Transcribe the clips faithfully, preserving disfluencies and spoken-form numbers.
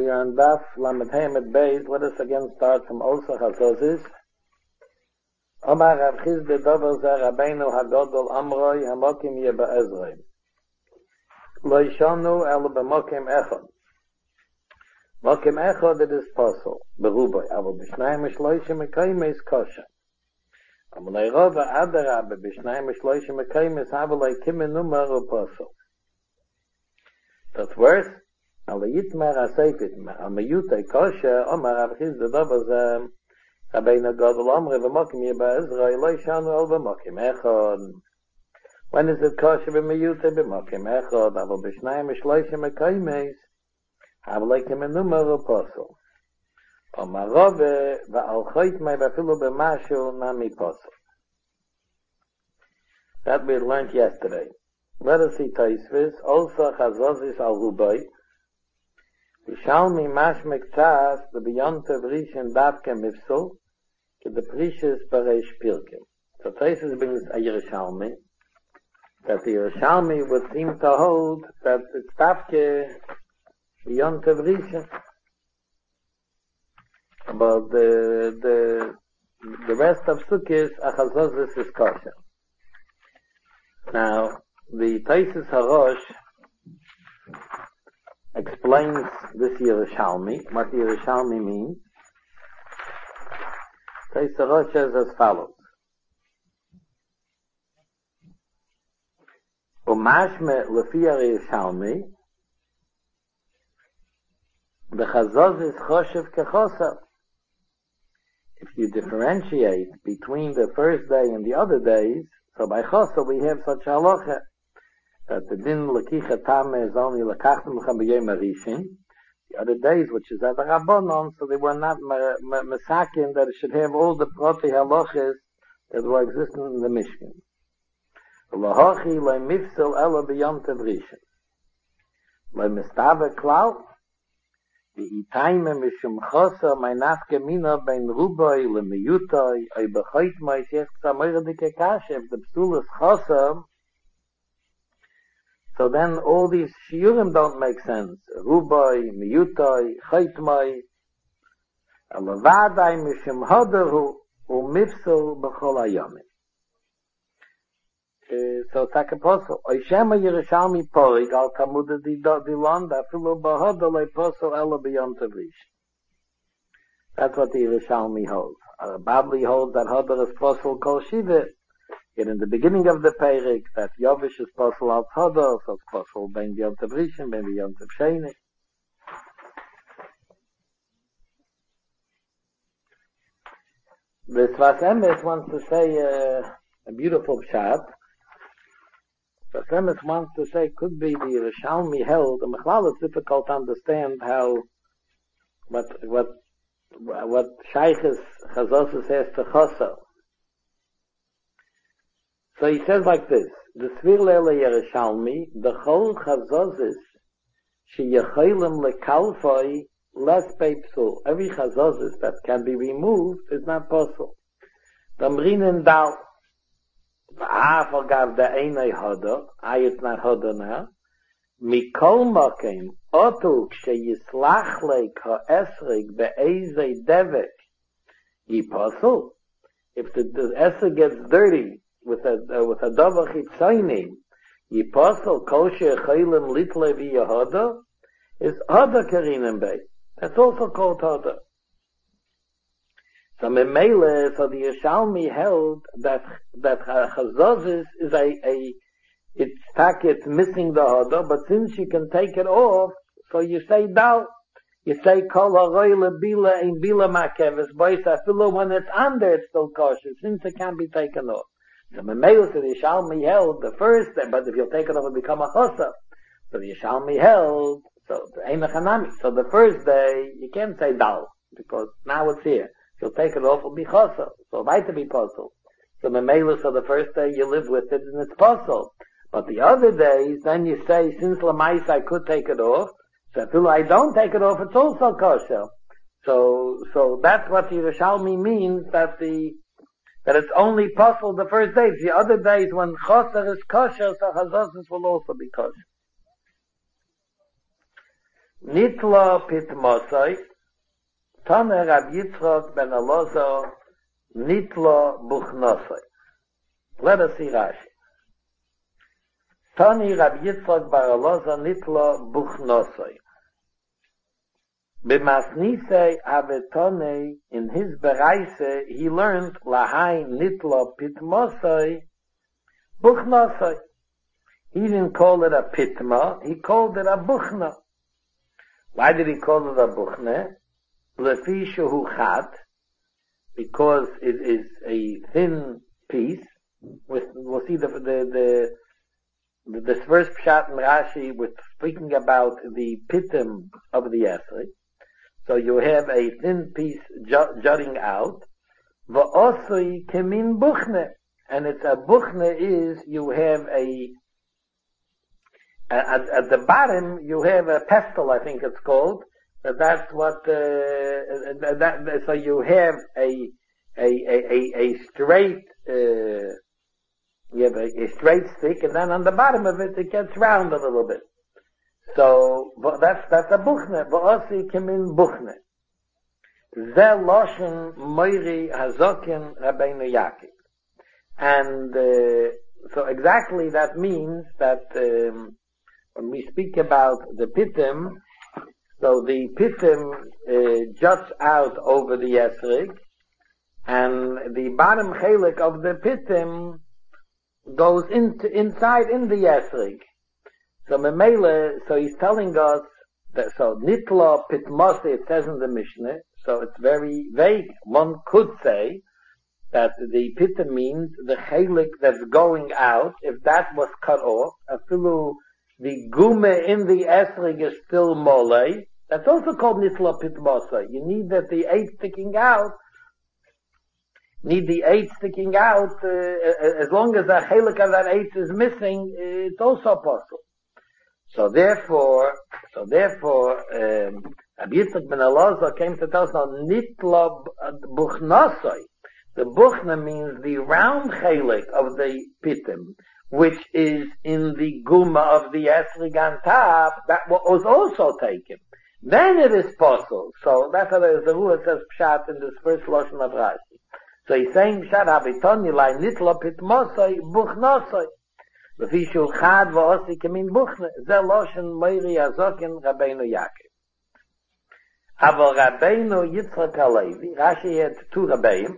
We're on Daf Lamed Hamed Beis. Let us again start from Osach HaZozis. Omar Rav Chizde Dover Zeh Rabbeinu Hagodol Amroi Hamokim Yeba Ezroi. Lo Yishonu El B'Mokim Echad. Mokim Echad it is possible. Beruboi. Avo B'Shnayim Shloishim Mekayim is kosher. Amalei Rova Adarabe B'Shnayim Shloishim Mekayim is Havalei Kimenu Meru possible. That's worse. Al Yitmer Asayfit Al Meyute Kosher Omar Rav Chizde Dover Zeh Rabbeinu Hagodol Amroi Hamokim Yeba Ezroi Lo Yishonu El B'Mokim Echad. When is it kosher b'meyute b'mokim echad? Avo b'shnayim shloishim mekaymes havleikim enumer apostle. Omarove va'al choitmei v'afilu b'mashu nami posel. That we learned yesterday. Let us see Taisvis. Also chazozis al rubai. Vishalmi mashmek tzas the beyontev rishon davke mifsul ke the precious bareish pirkim. So Taisvis brings a Yerushalmi that the Yerushalmi would seem to hold that it's Tafke beyond Rishon. But the the the rest of Sukkis Achazozis is kosher. Now the Taisus Harosh explains this Yerushalmi, what Yerushalmi means. Taisus Harosh says as follows. Umashme lefia Yerushalmi, the chazos is choshev kechosav. If you differentiate between the first day and the other days, so by chosav we have such halacha that the din lekicha tame is only lekachtem l'chabiyem arishin. The other days, which is at the rabbanon, so they were not mesakin that it should have all the proti halachas that were existing in the Mishkan. Lahachi le mifsel ela beyond tevrishin. Le mistave klau. The itaime mishum chosa my nafke mina bein rubai le miyutai ay bechait mai shech tzamayra dike kashe. If the psul is chosa, so then all these shiurim don't make sense. Rubai, miyutai, chait mai. Alavadai mishum hodaru u mifsel bechol ayamin. So tak apostle Oishema Yerushalmi Porig al Talmud di Dilon da Filu Bahada le Apostle Ela beyond Tavish. That's what the Yerushalmi holds. Uh, Babli holds that Hadar is possible Kol Shiva. Yet in the beginning of the Perik that Yovish is possible al Hadar, so it's possible Ben beyond Tavish and Ben beyond Tavsheni. The Sfas Emes wants to say uh, a beautiful pshat. So Emes wants to say could be the Yerushalmi held, and Mechlal it's difficult to understand how what what what Shaykh's Chazos says to Chosa. So he says like this: the Svir Leila Yerushalmi, the Chol Chazos she Yechilim lekalfoi less peipsul. Every Chazos that can be removed is not possible. Damrin Dal. Ah, forgav the einay hoda. Ah, it's not hoda now. Mikol makim otu ksheyislach leik ha'esrig be'ezei devek yipasul. If the, the esrig gets dirty with a uh, with a davach chitzayni, yipasul kol she'echaylim litle v'yahoda is hoda karinem bei. That's also called hoda. So Memele, so the Yerushalmi held that that Chazozis is a a it's tak it's missing the hoda, but since you can take it off, so you say dal, you say kol haroyle bila in bila makeves bois afilu when it's under it's still kosher since it can't be taken off. So Memele, so the Yerushalmi held the first day, but if you take it off, it become a chosav. So the Yerushalmi held so the einachanami. So the first day you can't say dal because now it's here. You'll take it off, it'll be chosel. So it to be puzzle. So Memela, so the first day you live with it and it's puzzle. But the other days, then you say, since Lamais I could take it off, so until I don't take it off, it's also kosher. So, so that's what the Yerushalmi means, that the, that it's only puzzle the first days. The other days when choser is kosher, so chazos will also be kosher. Nitla Pitmosai, Tane Rab Yitzchak ben Elazar, Nitla Buchnosai. Let us see Rashi. Tani Rab Yitzchak bar Elazar Nitla Buchnosai. B'masnisei Avetone, in his Bereise, he learned Lahai Nitla Pitmosai, Buchnosai. He didn't call it a pitma, he called it a buchna. Why did he call it a buchna? Lefi shehu chat, because it is a thin piece. With, we'll see the the the this first pshat in Rashi with speaking about the pitim of the esrog. So you have a thin piece jutting out. Va'osoi kemin buchna, and it's a buchna is you have a At, at the bottom, you have a pestle, I think it's called. But that's what, uh, that, so you have a, a, a, a straight, uh, you have a, a straight stick, and then on the bottom of it, it gets round a little bit. So, that's, that's a buchne. V'osi kemin buchne. Ze loshen moiri hazokin Rabbeinu Yaakov. And, uh, so exactly that means that, um, when we speak about the pitim, so the pitim uh, juts out over the esrog, and the bottom chelik of the pitim goes into inside in the esrog. So memele, so he's telling us that so nitla pitmose, it says in the Mishnah, so it's very vague. One could say that the pitim means the chelik that's going out. If that was cut off, afilu the gume in the esrog is still mole. That's also called nitla pitmosa. You need that the eight sticking out, need the eight sticking out, uh, as long as the chelik of that eight is missing, it's also possible. So therefore, so therefore, um, Rabbi Yitzchak ben Elazar came to tell us now, nitla buchnosai. The buchna means the round chelik of the pitim, which is in the guma of the esrog on top, that was also taken. Then it is possible. So that's how the Zerua says pshat in this first lashon of Rashi. So he's saying pshat habiton yilai nitla pitmosai buchnosai. Lefi shul chad v'osi kemin buchne. Ze lashon moiri azokin Rabbeinu Yaakov. Aval Rabbeinu Yitzchak Halevi, Rashi had two Rabbeim.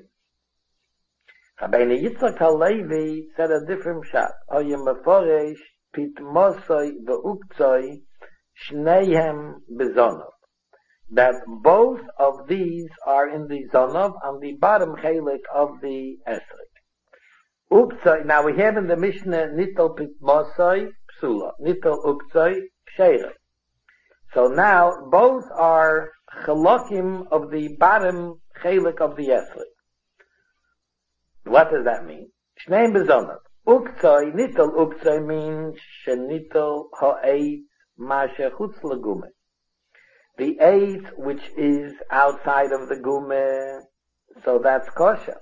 Rabbeinu Yitzchak Halevi said a different pshat. Oyem meforesh pitmosai ve'uktzoi shneihem bezonov. That both of these are in the zonov on the bottom chelik of the esrog. Uktzoi. Now we have in the Mishnah nitel pitmosai psula, nitel uktzoi sheira. So now both are chalokim of the bottom chelik of the esrog. What does that mean? Shneim bezonov. Uktzoi, nitel uktzoi means shenitel ha'eit ma shechutz legume. The eight which is outside of the gume, so that's kosher.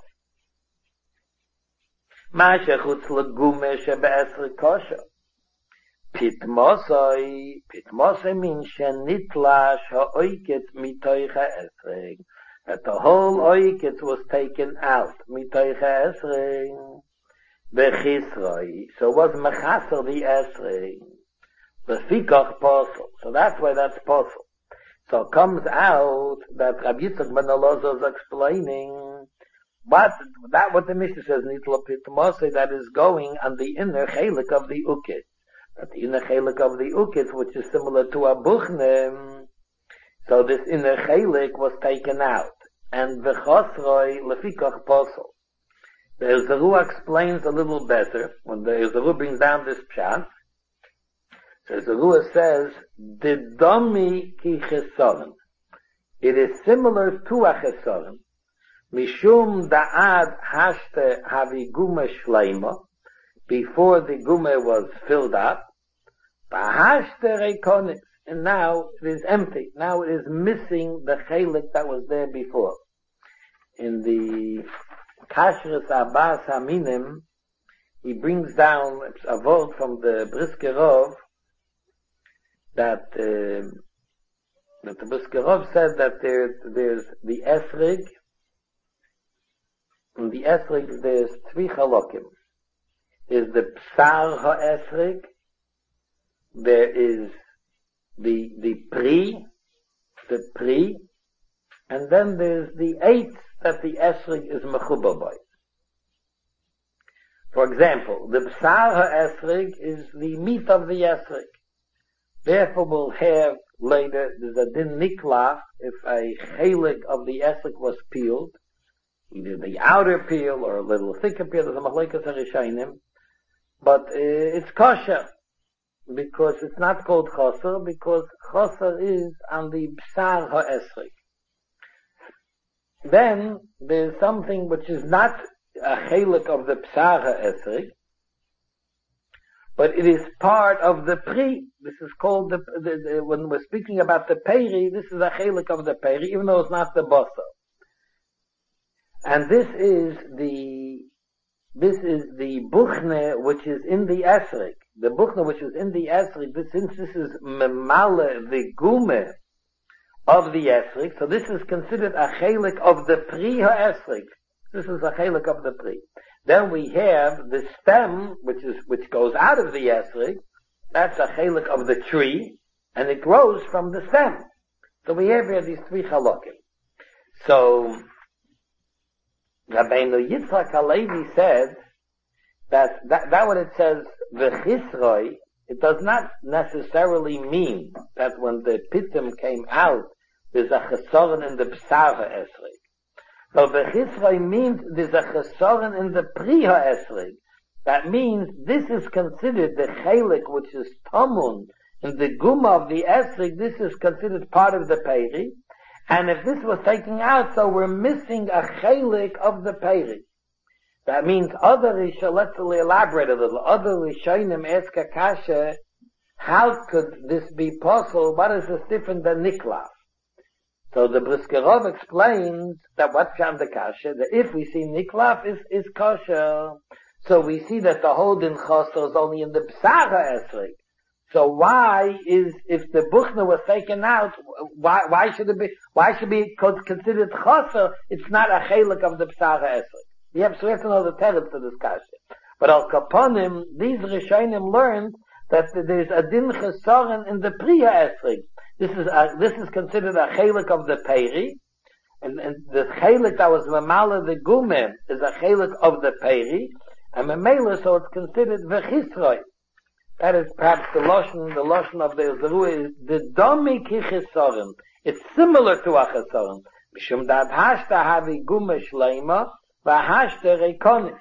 Ma shechutz legume shebe'esrog kosher. Pitmosoi, pitmosoi means shenitlash ha'oiket mitoich ha'esrog. That the whole oiketz was taken out. Mitoich ha'esrog. Bechisroi. So it was mechaser the esrog. Befikach posel. So that's why that's posel. So it comes out that Rabbi Yitzchak ben Elazar is explaining what that what the Mishnah says nitla pitmosei, that is going on the inner chelik of the uketz. That the inner chelik of the uketz, which is similar to a buchne, so this inner chelik was taken out. And v'chosroi lefikach posel. The Ezra explains a little better when the Ezra brings down this pshat. So Ezra says, "Didami ki chesaron." It is similar to a chesaron. Mishum da'ad hashte havi gume shleima, before the gume was filled up. Ba'hashte reikonis, and now it is empty. Now it is missing the chelik that was there before. In the Kashrus Abbas Haminim, he brings down a vote from the Brisker Rov that uh, the Buskerov said that there, there's the esrig, in the esrig there's three halakim. There's the psar ha-esrig, there is the, the pri, the pri, and then there's the eight that the esrig is mechubar by. For example, the psar ha-esrig is the meat of the esrig. Therefore we'll have later, there's a din niklaf, if a chelik of the esrig was peeled, either the outer peel or a little thicker peel, there's a machlekes harishayim, but uh, it's kosher, because it's not called choser, because choser is on the psar ha-esrig. Then, there's something which is not a chelik of the psar ha-esrig, but it is part of the pri. This is called the, the, the when we're speaking about the peri, this is a chelik of the peri, even though it's not the basa. And this is the, this is the buchne which is in the esrig. The buchne which is in the esrig, this, since this is memale, the gume of the esrig, so this is considered a chelik of the pri ha-esrig. This is a chelik of the pri. Then we have the stem, which is, which goes out of the esrig. That's a chelik of the tree, and it grows from the stem. So we have here these three chalakim. So, Rabbeinu Yitzchak Halevi said that, that, that what it says, v'chisroi, it does not necessarily mean that when the pitim came out, there's a chesoron in the psar ha-esrig. So v'chisroi means there's a chesoron in the pri ha-esrig. That means this is considered the chelik which is tamun in the guma of the esrig. This is considered part of the peri. And if this was taken out, so we're missing a chelik of the peri. That means other Rishonim, let's elaborate a little. Other Rishonim ask a kasha, how could this be possible? What is this different than niklaf? So the Briskerov explains that what's on the kasha, that if we see niklaf is, is kosher, so we see that the whole din choser is only in the psar ha-esrig. So why is, if the buchna was taken out, why, why should it be, why should it be considered choser? It's not a chelik of the psar ha-esrig. We have, so we have to know the teretz to this kasha. But al kaponim, these Rishonim learned that there's a din chesoren in the pri ha-esrig. This is a, this is considered a chelik of the peri, and, and the chelik that was memala the gumen is a chelik of the peri, and memela, so it's considered v'chisroi. That is perhaps the lotion, the lotion of the Zerua is the domi ki chesoren. It's similar to a chesoren. Mishum dat hashta havi gume shleima, v'hashta reikonis.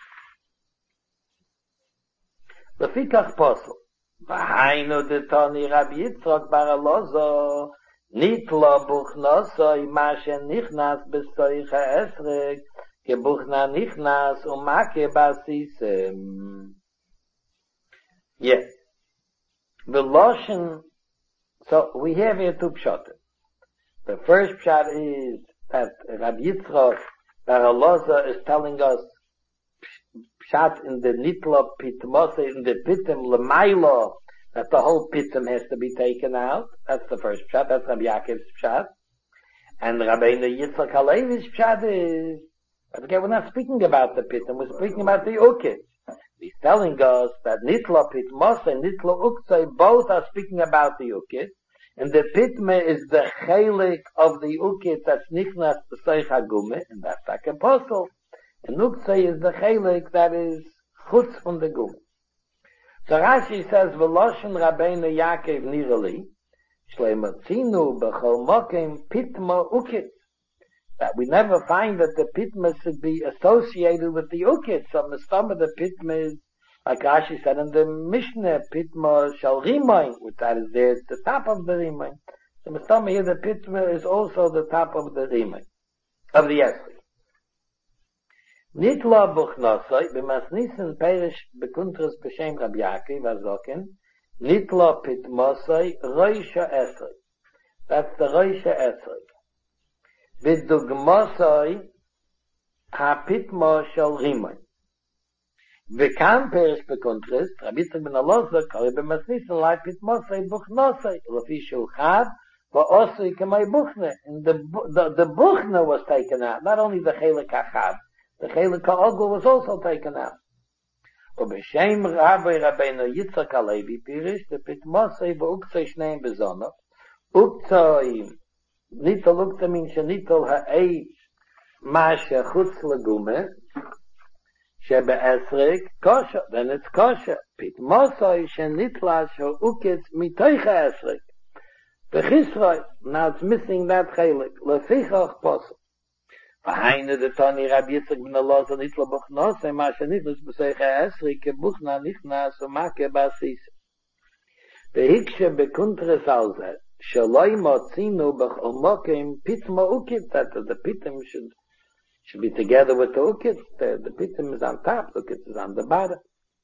Lefikach posel. V'hainu de toni Rabbi Yitzchak bar Elazar, nitlo buchnosoi mashe nichnas besoich ha'esreg, ke buchna nichnas umake basisem. Yes. The lotion, so we have here two pshatim. The first pshat is that Rabbi Yitzchak bar Elazar is telling us pshat in the nitla pitmose, in the pitim lemaila, that the whole pitim has to be taken out. That's the first pshat. That's Rabbi Yaakov's pshat. And Rabbeinu Yitzchak Halevi's pshat is, okay, we're not speaking about the pitim, we're speaking about the ukit. He's telling us that nitla pitmose and nitla uktzai both are speaking about the ukit, and the pitme is the chelik of the ukit that's nichnas b'seich hagume, and that's like apostle. And uktzai is the chelik that is chutz from the gume. So Rashi says, v'loshen Rabbeinu Yaakov nirali, shleimatzinu b'chol mokim pitma ukit. That we never find that the pitma should be associated with the ukit. So mistama the pitma is, like Rashi said in the Mishnah, pitma shal rimayin, which that is there at the top of the rimayin. So mistama here the pitma is also the top of the rimayin, of the esrog. Nitla buchnosoi, b'masnisen perish bekuntras b'shem Rabbi Yaakov azoken, nitla pitmosoi, roisha esrog. That's the roisha esrog. V'dugmosoi ha'pitmo shel rimon. V'kan perish bekuntras, Rabbi Yitzchak ben Elazar kari b'masnisen lai pitmosoi buchnosoi, lefi shulchad but also my buchna. And the, the, the buchna was taken out, not only the chelik hachab, the chelik ha'ogel was also taken out. ובשם רבי רבינו יצחק הלוי פירש דפתמוסי ואוקצוי שניהם בזונו אוקצוי ניטל אוקצוי מן שניטל העץ מה שחוץ לגומה שבעסרק כושר, then it's kosher. פתמוסי שניטלש האוקץ מתוך העסרק בחיסרוי, now it's missing that חלק לפיכך פוסל Vaheine de Tani Rabbi Yitzchak ben Allah so nitla buchnose, ma she nitlas b'seicha esri, ke buchna nichna so make basis. Vehikshe bekuntres alze, shaloi motzinu b'ch omokim pitma ukit, that the pitim should, should be together with the ukit, the, the pitim is on top, the ukit is on the bottom.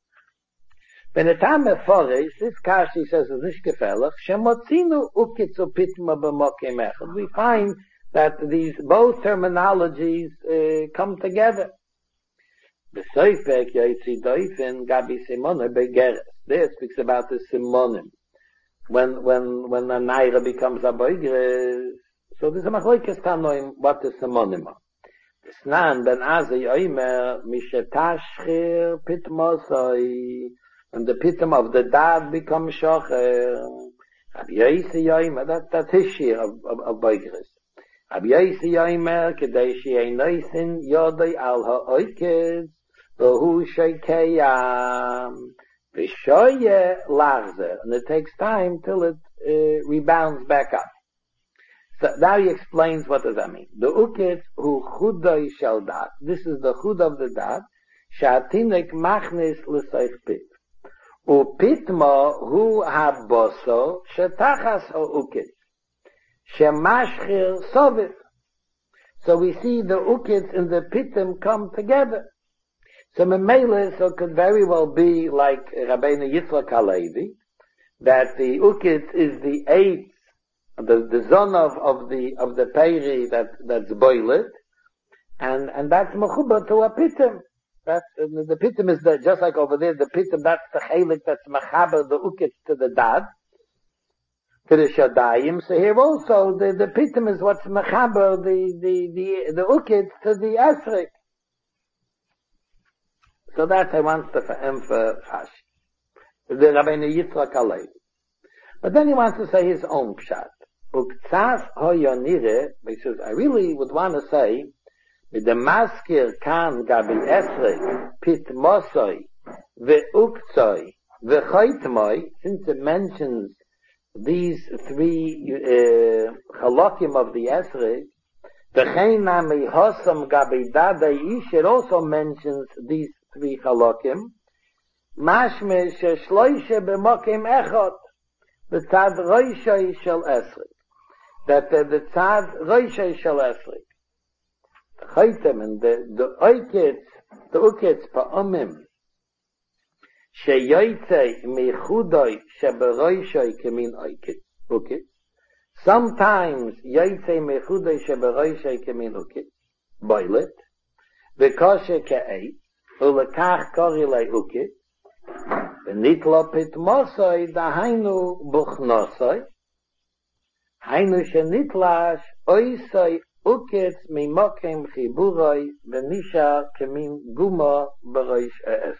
When the time of forest, this Kashi says is nicht gefällig, shemotzinu ukit so pitma b'mokim echad. We find that these both terminologies uh, come together. The Seifek Yaitzi Doifin Gabi Simone Begeres. There it speaks about the Simonim. When when when a Naira becomes a Begeres, so there's a Machlokes Tanoim what the Simonim are. The Snan Ben Azai Oimer Mishetashchir Pitmosoi, and the pitum of the dad becomes Shocher. Rabbi Yaisi Oimer, that that's his share of of, of Begeres. Ab Yaisi Yomer Kedei Shei Noisin Yodai Al HaOikes V'hu Sheikeyam V'shoye Larzer, and it takes time till it uh, rebounds back up. So now he explains what does that mean. The Uketz Hu Chudai Shel Dat. This is the Chud of the Dat. Sha'atinek Machnis L'Seich Pit. U Pitmo Hu Haboso Shetachas HaUketz. Shemashchir Sovit. So we see the ukits and the pitim come together. So Memele, so could very well be like Rabbeinu Yitzchak Halevi, that the ukits is the eighth, the, the zon of, of the, of the peri that, that's boiled, and, and that's mechuba to a pitim. That's, the pitim is the, just like over there, the pitim, that's the chelik that's mechaber, the ukits to the dad, to the Shadayim. So here also, the, the pitim is what's mechaber, the, the, the, the ukits to the esrik. So that's I want to emphasize. The Rabbeinu Yitzchak Halevi. But then he wants to say his own pshat. Uktzas hoyonire, because I really would want to say, with the maskir kan gabi esrik, pitmosoi, ve'uktzoi, ve'choitmoi, since it mentions these three uh, halakim of the esrik, v'chein nami hosam gabi dadai ish, it also mentions these three halakim, mashme sheshloishe b'mokim echot, the tzad roishai shel esrik, that uh, the tzad roishai shel esrik, the chaitem and the the oikets, the ukets pa'omim, sheyoytzei mechudoi sheberoishai kemin oikets, ukets. Sometimes yoytzei mechudoi sheberoishai kemin ukets, boilet, v'koshe ke'eit, ulekach korilei ukets, v'nitlo pitmosoi dahainu buchnosoi, hainu shenitlash oisoi ukets mimokem chiburoi v'nisha kemin guma beroish e'es.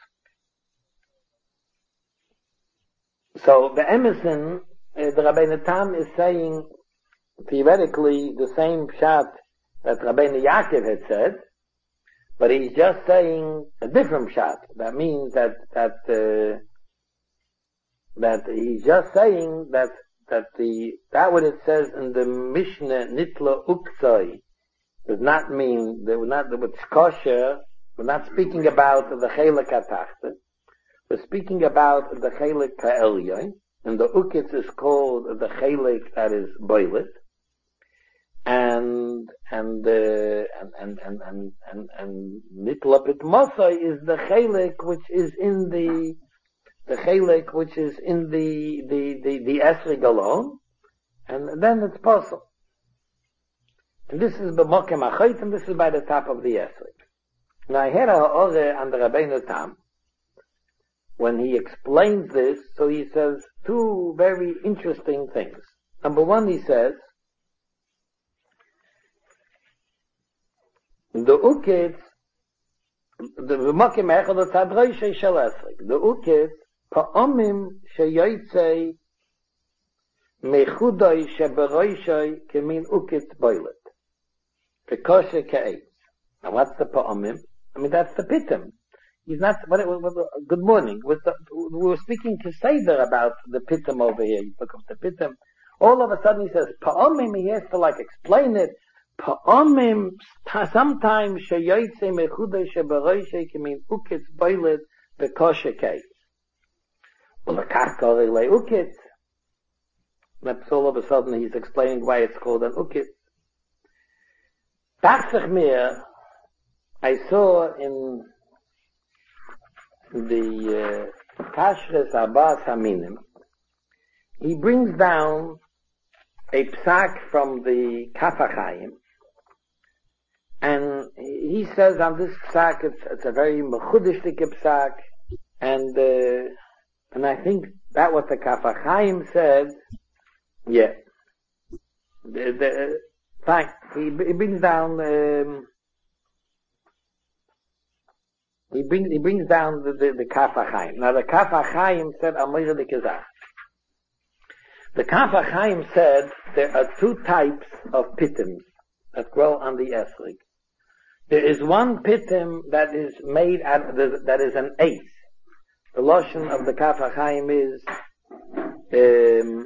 So the Emerson, uh, the Rabbeinu Tam is saying theoretically the same pshat that Rabbeinu Yaakov had said, but he's just saying a different pshat. That means that that uh, that he's just saying that that the that what it says in the Mishnah Nitla Uktzoi does not mean that we're not what's kosher. We're not speaking about the Chelek HaTachta. We're speaking about the Chelek HaElyon, and the Ukitz is called the Chelek that is boilet. And and uh, and and and and and, and Nitlapit Mosai is the Chelek which is in the the Chelek which is in the the the, the Esrig alone, and then it's possible. And this is b'mokem achayt, and this is by the top of the Esrig. Now I had a ore on the Rabbeinu Tam when he explains this. So he says two very interesting things. Number one, he says the ukit, the Mokim Echad the Tzad Roshei Shel Esrik. The ukit, Pa'omim sheyotzei mechudoi sheberoshei kemin ukit boilet. Pekoshe ke'etz. Now what's the Pa'omim? I mean, that's the Pitim. He's not, what, what, what, good morning. With the, we were speaking to Seder about the Pitim over here. He spoke of the Pitim. All of a sudden he says, Pa'omim, he has to like explain it. Pa'omim, sometimes sheyotzei mechudoi sheberoshei kemin ukit boilet pekoshe ke'etz. Well, the kachkore le ukit. That's all of a sudden he's explaining why it's called an ukit. Tachsich mir, I saw in the uh, Kashres Abbas Haminim, he brings down a psak from the Kaf HaChaim, and he says on this psak, it's, it's a very mechudishtike psak, and uh, and I think that what the Kaf HaChaim said, yeah, the, the, fine, he, he brings down, um, he brings, he brings down the, the, the Kaf HaChaim. Now the Kaf HaChaim said, Amir de Kezach. The Kaf HaChaim said, there are two types of pitim that grow on the esrig. There is one pitim that is made out of, the, that is an eighth. The lotion of the Kaf HaChaim is, um,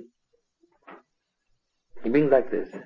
he brings like this.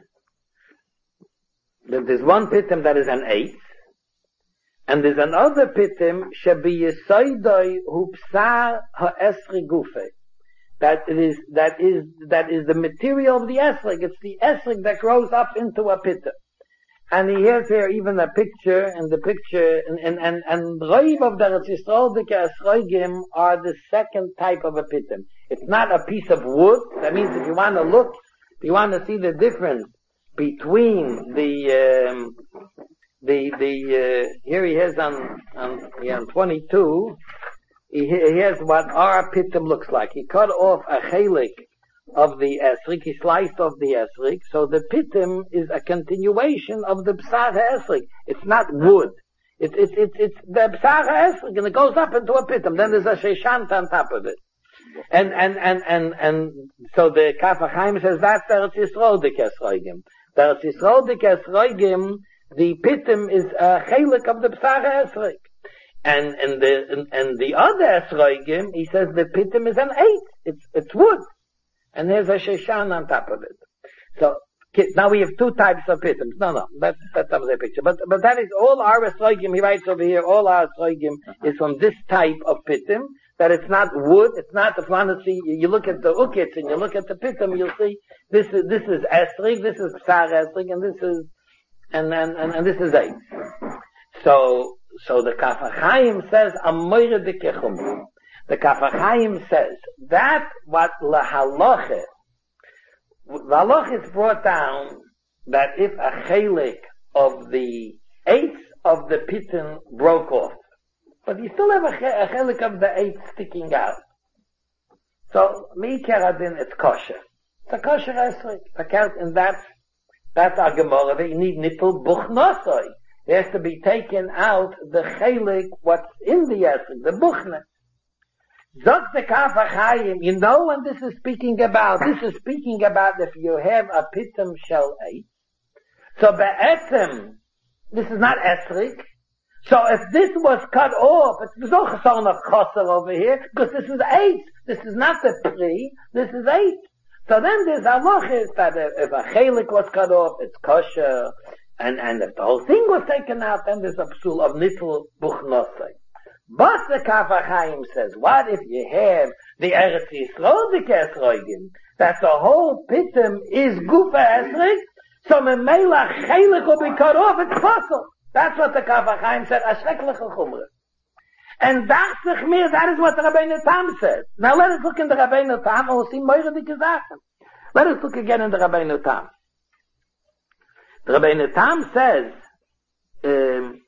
There's one pitim that is an eighth, and there's another pitim, shebi yesoidoi hu psar ha'esri gufe. That it is, that is, that is the material of the esrig. It's the esrig that grows up into a pitim. And he has here even a picture, and the picture, and, and, and, and Reiv of the Eretz Yisrael, the Esroigim are the second type of a pitim. It's not a piece of wood. That means if you want to look, if you want to see the difference between the, um, the, the, uh, here he has on, on, yeah, on twenty-two, he, he has what our pitim looks like. He cut off a chelik of the esrik, he sliced off the esrik, so the pitim is a continuation of the psar esrik. It's not wood. It's, it's, it's, it's the psar esrik, and it goes up into a pitim. Then there's a sheshant on top of it. And, and, and, and, and, so the Kaf HaChaim says that's the Eretz Yisrael dik esroigim. The Eretz Yisrael dik esroigim, the pitim is a chelik of the psar esrik. And, and the, and, and the other esroigim, he says the pitim is an eight. It's, it's wood. And there's a sheshan on top of it. So, now we have two types of pitims. No, no, that's, that's another picture. But, but that is all our esroigim, he writes over here, all our esroigim is from this type of pitim, that it's not wood, it's not the planetary, you look at the ukits and you look at the pitim, you'll see, this is, this is esrig, this is psar esrig, and this is, and, and, and, and this is eight. So, so the Kaf HaChaim says, Amoyre de Kechum. The Kaf HaChaim says that what lahaloche, the halacha is brought down that if a chelik of the eighth of the pitim broke off, but you still have a, a chelik of the eighth sticking out. So meikar adin it's kosher. It's a kosher esrik. Account in that that's our gemara. You need nittul buchnosoi. It has to be taken out the chelik what's in the esrik, the buchna. Zot the Kaf HaChaim, you know when this is speaking about, this is speaking about if you have a pitim shel eight. So be'etzem, this is not esrik. So if this was cut off, it's no chasson of chosser over here, because this is eight. This is not the pri, this is eight. So then there's halacha is that if a chelik was cut off, it's kosher, and, and if the whole thing was taken out, then there's a psul of nittul buchnosei. But the Kaf HaChaim says, what if you have the Eretz Yisrael dik esroigim, that the whole pitim is gufa esrig, so memela chelik will be cut off, it's possible. That's what the Kaf HaChaim said, ashreklich chumra. And dachsich mir, that is what the Rabbeinu Tam says. Now let us look in the Rabbeinu Tam, and we'll see moire dik zaken. Let us look again in the Rabbeinu Tam. The Rabbeinu Tam says, um,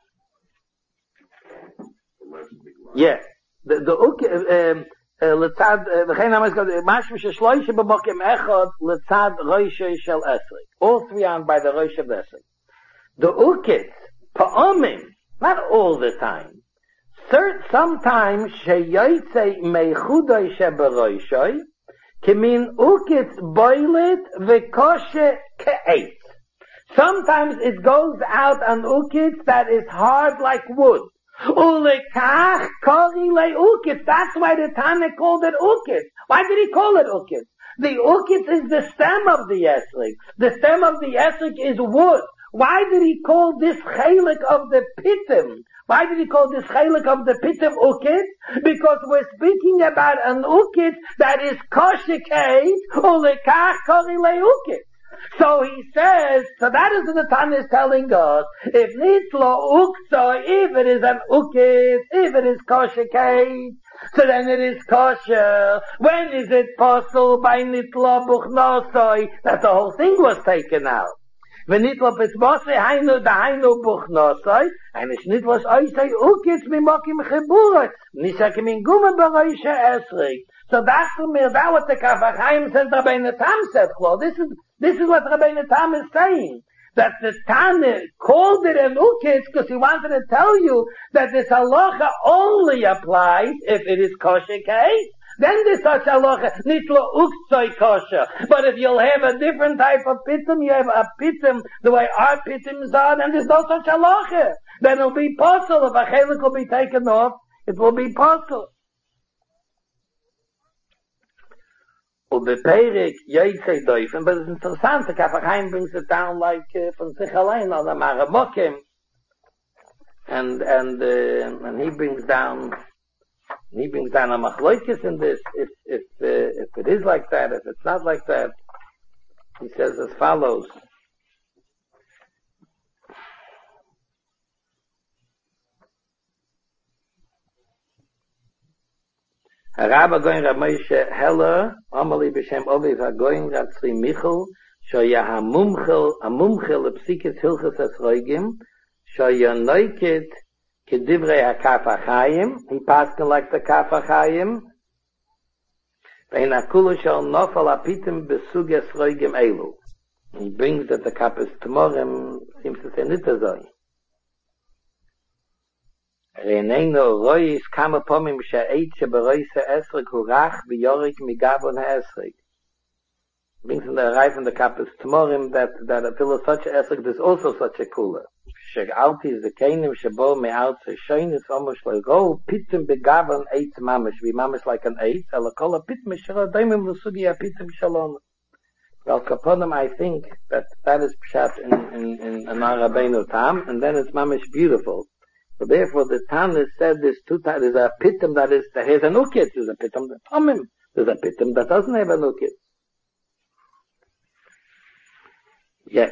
yeah, the the um letzad v'chein amas god mashma sheshloisha b'mokim echad letzad roisha shel esrik. All three are by the roisha of esrik. The ukit Pa'omim, not all the time. Cert, sometimes sheyoytze meichudoi sheberoishoi, kemin ukitz boilet v'koshe ke'etz. Sometimes it goes out on ukitz that is hard like wood. Ulekach kori le'ukitz. That's why the Tana called it ukitz. Why did he call it ukitz? The ukitz is the stem of the esrik. The stem of the esrik is wood. Why did he call this chelik of the pitim? Why did he call this chelik of the pitim ukitz? Because we're speaking about an ukitz that is koshikei ulekach kori le'ukitz. So he says, so that is what the Tana is telling us, if nitlo ukso, if it is an ukit, if it is kosher case, so then it is kosher. When is it possible by nitlo buchnosoi? That the whole thing was taken out. When nitlo pitmosoi, hainu da hainu buchnosoi, and it's nitlos oisei ukits mimokim chiburoi, nisakim in gume baroisha esrik. So that's the mir, that what the Kaf HaChaim says, Rabbeinu Tam said, Chlo. This is, this is what Rabbeinu Tam is saying. That the Tana called it an ukitz because he wanted to tell you that this halacha only applies if it is kosher case. Then there's such halacha, nitlo uktzoi kosher. But if you'll have a different type of pitim, you have a pitim, the way our pitims are, then there's no such halacha. Then it'll be possible. If a chelik will be taken off, it will be possible. Und der Perik, Yoytzei Doifen, but it's interessant, the Kaf HaChaim brings it down like uh, from sich allein, on the Maramokim, and, and, uh, and he brings down, he brings down a Machloikis in this, if, if, uh, if it is like that, if it's not like that, he says as follows, Rabba going Rab Moshe Heller, Amali b'shem Oviv HaGoyim Rab Tzvi Michel, Shoya HaMumchel, HaMumchel L'Psikis Hilchas HaSroigim, Shoya Noikit Kedivrei HaKaf HaChaim, he passed like the Kaf HaChaim, Ve'in HaKulu Shal Nofal HaPitim B'Sug HaSroigim Elu. He brings that the Kappas Tmorim seems to say Nitazoi. Reineno rois kama pomim she'eit sheberoise esrik hu rach v'yorik migavon ha'esrik. Brings in the arrive in the Kappas Tmorim that, that a pillar such a esrik, there's also such a kula. She'alti is the kenim shebo me'alt she'shoinis omosh le'ro pitim begavon eitz mamish, vi mamish like an eitz, ala kol ha'pitim shara daimim l'sugi ha'pitim shalom. Well, Kaponim, I think that that is pshat in, in, in, in our Rabbeinu Tam, and then it's mamish beautiful. So therefore, the Tana said there's two types. There's a pitum that is that has an ukit. There's a pitum that tomim. There's a pitum that doesn't have an ukit. Yeah.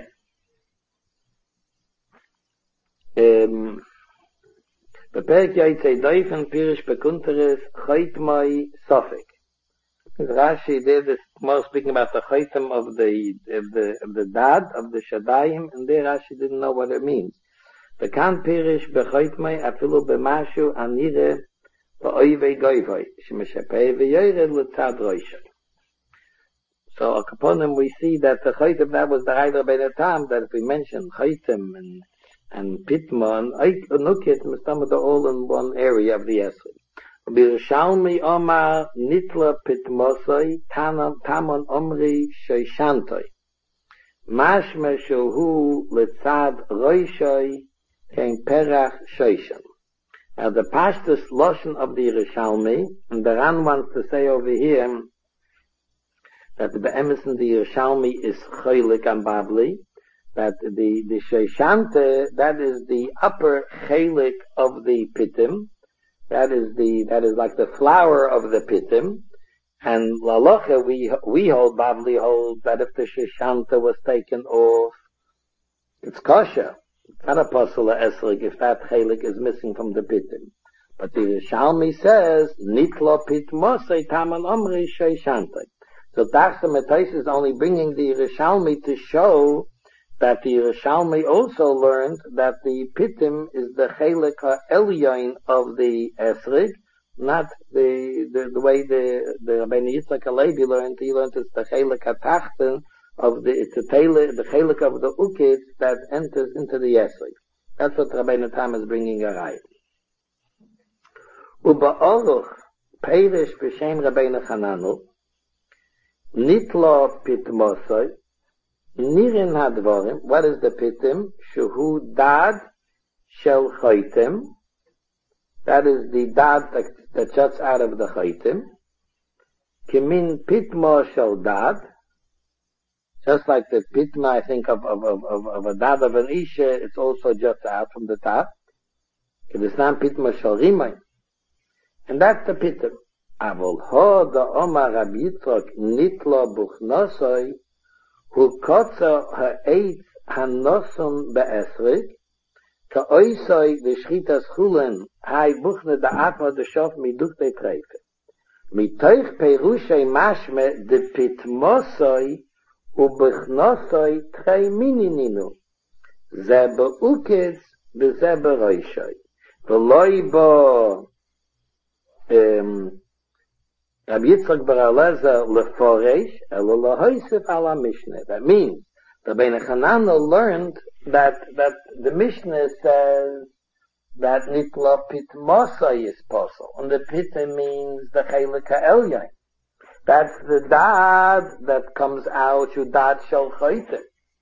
Um. Beperk Yoytzei Doifen Pirish Bekunteres Chaytmoi Sofik. Rashi there is more speaking about the chaytim of the of the of the dad of the shadayim, and there Rashi didn't know what it means. The kan perish bechaytmei afilu b'mashu anire ba'oivei goivoi shemeshapei v'yoyred l'tzad roishay. So upon him we see that the chaytim that was the Raider by the time that if we mention chaytim and and pitma and nukit mustama they're all in one area of the esrei. B'Yerushalmi Omar nitla pitmosoi tanan tamon omri shoishantoi mashma shohu l'tzad roishay kein perach shoishan. Now the pashtus loshen of the Yerushalmi, and the Ran wants to say over here that the be'emes in the Yerushalmi is choylik and babli, that the the shoishante, that is the upper chelik of the pitim. That is the, that is like the flower of the pitim. And lalocha, we, we hold, Bavli holds that if the shoshanta was taken off, it's kosher. It's not a pasula esrig if that chelik is missing from the pitim. But the Yerushalmi says, nitlo pitmosei taman omri shoshanta. So Tachsa Metais is only bringing the Yerushalmi to show that the Yerushalmi also learned that the pitim is the chelik ha'elyon of the esrig, not the, the, the way the, the Rabbeinu Yitzchak Halevi learned. He learned it's the chelik ha'tachten of the, it's the chelik, the chelik of the ukit that enters into the esrig. That's what Rabbeinu Tam is bringing a right. Uba Oruch, Perish B'Shem Rabbeinu Hananel, Nitlo Pitmosoi, Nirin Hadvorim, what is the Pitim? Shuhu Dad Shel Choitim, that is the Dad that, that shuts out of the Choitim, Kimin Pitmo Shel Dad, just like the Pitma, I think, of, of, of, of, of a Dad of an Isha, it's also just out from the top. Kedisnan Pitma Shel Rimay. And that's the Pitim. Avol ho da Omar Rabbi Yitzchak nitlo buchnosoi hu kotza ha'eitz hanoson be'esrik ka oisoi v'shchitas chulen hai buchne da atma de shof midukte treife. Mitoich perushei mashme de pitmosoi u buchnosoi trei minininu. Ze be'ukitz v'ze be'roishoi. V'loi bo um, Rabbi Yitzchak bar Eliezer leforesh elo lahoisef ala Mishnah. That means the Rabbeinu Hananel learned that that the Mishnah says that nitla pitmosai is possible, and the pita means the chelik ha'elyon. That's the dad that comes out. You dad shel choitim.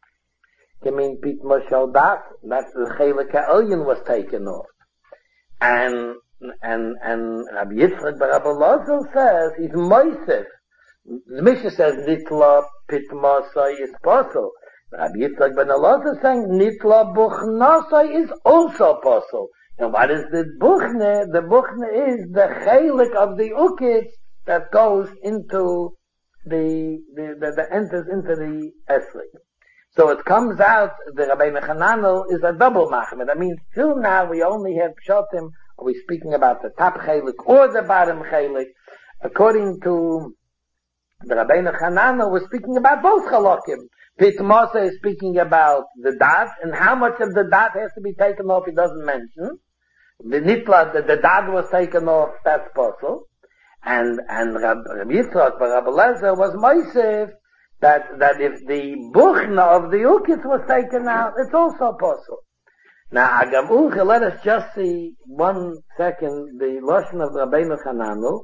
I mean pitmo shel dad. That's the chelik ha'elyon was taken off, and. And, and Rabbi Yitzchak bar Rabbi Eliezer says, he's moisef. The Mishnah says, nitla pitmosai is possible. Rabbi Yitzchak bar Eliezer is saying, nitla buchnosai is also possible. And what is the buchne? The buchne is the chelik of the ukitz that goes into the, the, the, that enters into the esrik. So it comes out, the Rabbeinu Hananel is a double machmer. That means, till now we only have pshatim. Are we speaking about the top chelik or the bottom chelik? According to the Rabbeinu Hananel, we're speaking about both chalakim. Pitmosa is speaking about the dad, and how much of the dad has to be taken off, he doesn't mention. The nitla, the, the dad was taken off, that's possible. And, and Rabbi Yitzchak, but Rabbi Eliezer was moisef, that, that if the buchna of the ukitz was taken out, it's also possible. Now, Agam Uche, let us just see one second the lashon of Rabbeinu Hananel.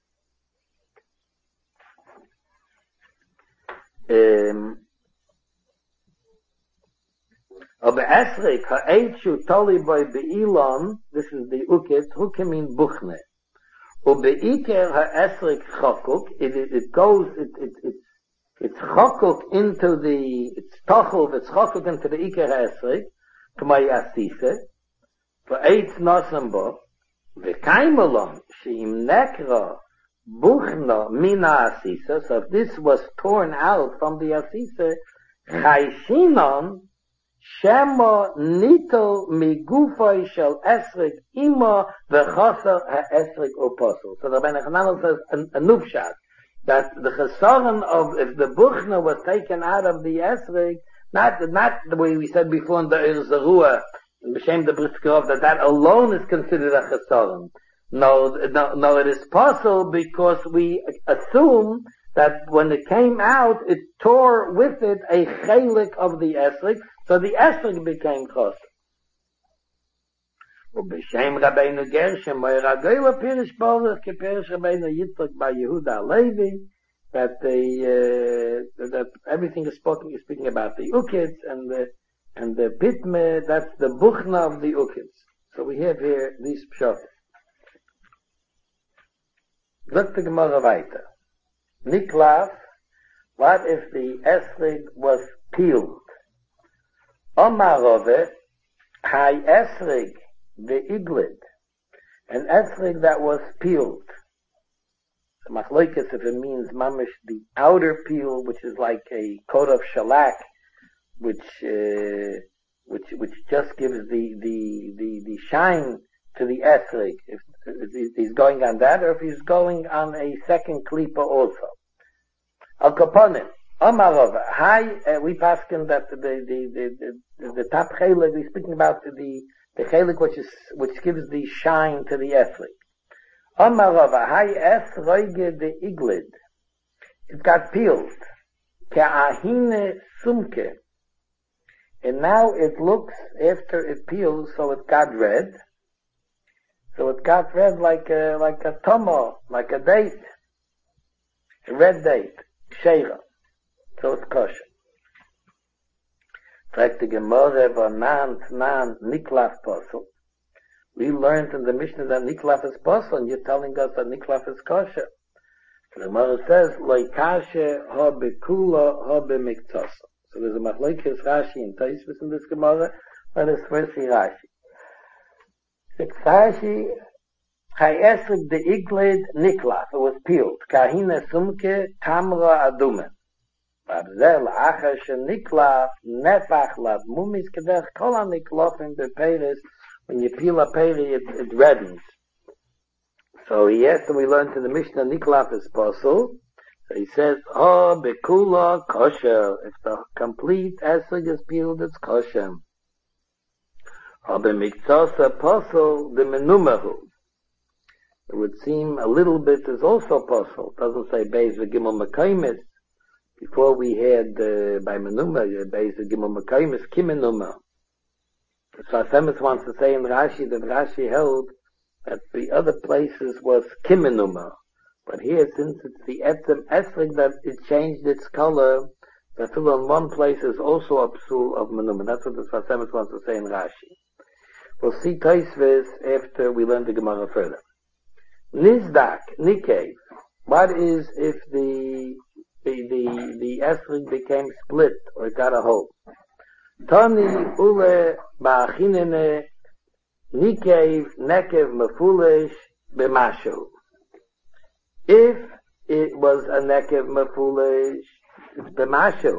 Um, Obe Esrik, ha'eitshu toli boy be'ilon, this is the ukitz, who can mean buchne. Obe Iker ha'esrik chokuk, it, it, it goes, it, it, it, it's chokuk into the, it's tochel, it's chokuk into the Iker ha'esrik, K'may asise, for eitz nosem bo, v'kaimelon, she'im nekra, buchna mina asise, so if this was torn out from the asise, chayshinon, shemo nito migufay shel esrik ima v'choser ha'esrik uposel. So the Rabbeinu Hananel says a, a nufshat, that the chesaron of, if the buchna was taken out of the esrik, Not, not the way we said before in the Ir Zerua, in B'Shem the Briskerov, that that alone is considered a chesaron. No, no, no, it is possible because we assume that when it came out, it tore with it a chelik of the esrik, so the esrik became chos. B'Shem Rabbeinu Gershom, Moiragoyla Pirish Borach, Kepirish Rabbeinu Yitzchak by Yehuda Levi, that they, uh, that everything is spoken, is speaking about the ukitz and the, and the pitme, that's the buchna of the ukitz. So we have here these pshat. Look the Gemara weiter. Niklav, what if the esrig was peeled? Omarove, hai esrig, the iglid, an esrig that was peeled. The machloikas, if it means mamish, the outer peel, which is like a coat of shellac, which, uh, which, which just gives the, the, the, the shine to the esrig. If, if he's going on that, or if he's going on a second klipa also. Al kaponim, Omarov, hi, uh, we paskin that the, the, the, the, the top chelik, we're speaking about the, the chelik which is, which gives the shine to the esrig. Omarova, hai es roige de iglid. It got peeled. Ke'ahine sumke. and now it looks, after it peels, so it got red. So it got red like a, like a tomo, like a date. A red date. Sheira. So it's kosher. Like the Gemara of a nan, nan, niklaf posel. We learned in the Mishnah that niklaf is posel, and you're telling us that niklaf is kosher. The Gemara says, Loi kashe ha bekula ha bemiktosa. So there's a machlokes Rashi and Tosfos in this Gemara. Let us first see Rashi. Rashi, Chayesrik de igled niklaf. It was peeled. Kahina sumke tamra adumen. Barzel achar sheniklaf nefach lav mumis kedech kol haniklafim beperes. When you peel a peri, it, it reddens. So yes, and we learned in the Mishnah niklaf is possible. So he says, oh, bekula kosher. If the complete esrog is peeled, it's kosher. Oh, bemiktosa possible, the menumahu. It would seem a little bit is also possible. It doesn't say beis v'gimel mekaymis. Before we had uh, by menuma, beis v'gimel mekaymis kimenuma. So Asemis wants to say in Rashi that Rashi held that the other places was kimenuma. But here, since it's the etzem esrig that it changed its color, the fill in one place is also a psul of menuma. That's what the Asemis wants to say in Rashi. We'll see Tosfos after we learn the Gemara further. Nizdak, Nikev. What is if the the the, the esrig became split or got a hole? Tani ule ba'achinene Nikev nekev mefulish b'mashu. If it was a nekev mefulish, it's b'mashu.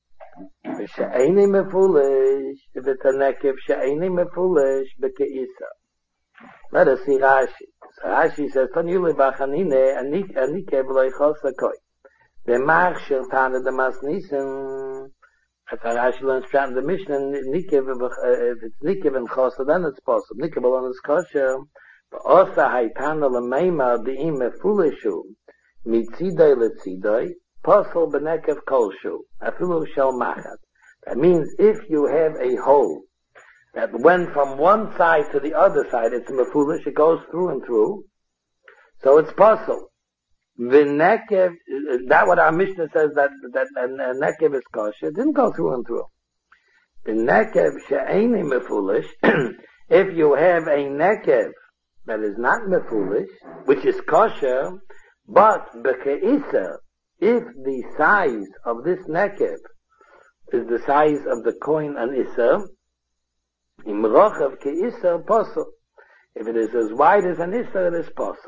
She'eni mefulish, if it's a nekev she'eni mefulish b'ke'isa. Let us see Rashi. So Rashi says, Tani ule ba'achinene Nikev loichos l'koi. The mach shel tana the masnisen. As Rashi learns from the Mishnah, Nikev, if it's Nikev and Chosa, then it's possible. Nikev alone is kosher. But also, Haitana l'meima de'im mefulishu, mitzidai letzidai, possible b'nekev kolshu, afilu shel machat. That means if you have a hole that went from one side to the other side, it's mefulish, it goes through and through, so it's possible. The nekev, that what our Mishnah says that that a nekev is kosher, it didn't go through and through. The nekev she'eni mefulish, if you have a nekev that is not mefulish, which is kosher, but beke'isa, if the size of this nekev is the size of the coin an issa, imrochav ke'isa posel. If it is as wide as an issa, it is posel.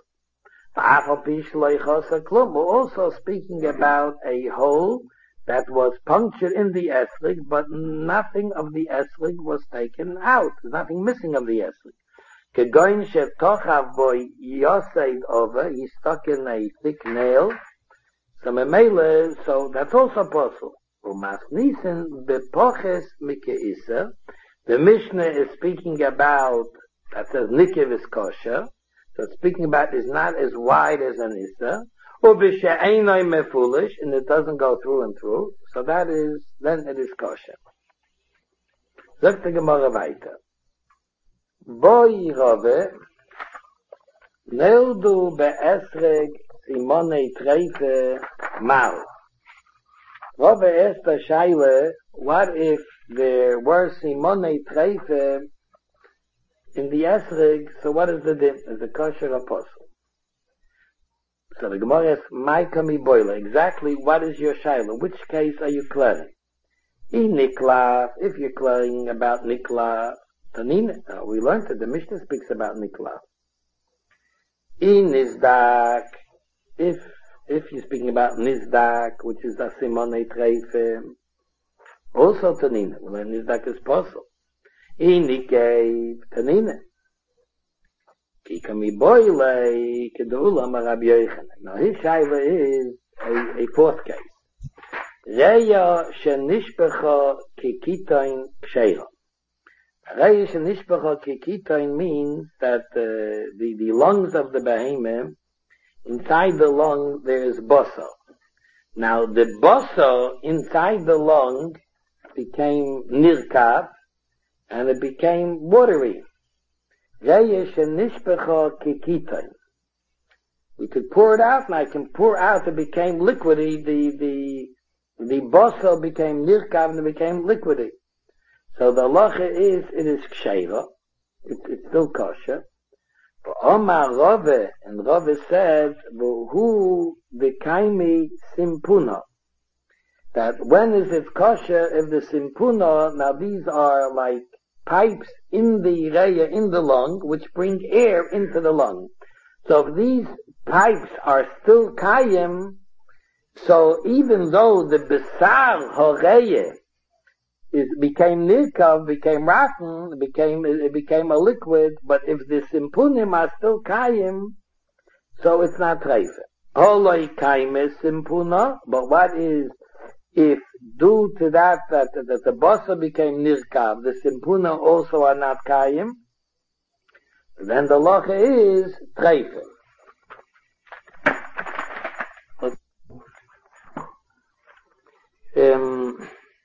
We're also speaking about a hole that was punctured in the esrig, but nothing of the esrig was taken out. There's nothing missing of the esrig. Kegoin shetochav boy yoseid over, he stuck in a thick nail. So memele, so that's also possible. Umasnisen bepoches mikeisa. The Mishnah is speaking about, that says Nikev is kosher. So speaking about is not as wide as an Issa, or b'she'enoi mefulish, and it doesn't go through and through. So that is, then it is kosher. Look the Gemara weiter. Boi rove, neildu be'esreg simone treife mal. Rove esta shaile, what if there were simone treife in the esrog, so what is the din? Is the kosher apostle? So the Gemara asks, Maikami boiler, exactly what is your shaila? Which case are you clearing? In niklaf, if you're clearing about niklaf, tanina, uh, we learned that the Mishnah speaks about niklaf. In nizdak, if if you're speaking about nizdak, which is the simone treife, also tanina, well then nizdak is possible. In Nikev tanina. Kikami boile kedula marab yochanan. Now his shaila is a, a fourth case. Reya shenishpecha kikitain ksheira. Reya shenishpecha kikitain means that uh, the the lungs of the behemoth, inside the lung there is bosa. Now the bosa inside the lung became nirkav, and it became watery. Reye shenishpecha kikitoin. We could pour it out, and I can pour out, it became liquidy, the, the, the basar became nirkav, and it became liquidy. So the halacha is, it is ksheira, it, it's still kosher. But Omar Rove, and Rove said, who the kaimi simpuna, that when is it kosher if the simpuna, now these are like pipes in the reya, in the lung, which bring air into the lung. So if these pipes are still kayim, so even though the besar horeya is became nirkav, became rotten, it became it became a liquid, but if the simpunim are still kayim, so it's not treifa. Holoi kaim is simpuna, but what is if due to that that, that the basa became nirkav, the simpuna also are not kayim, then the locha is treifa. Um,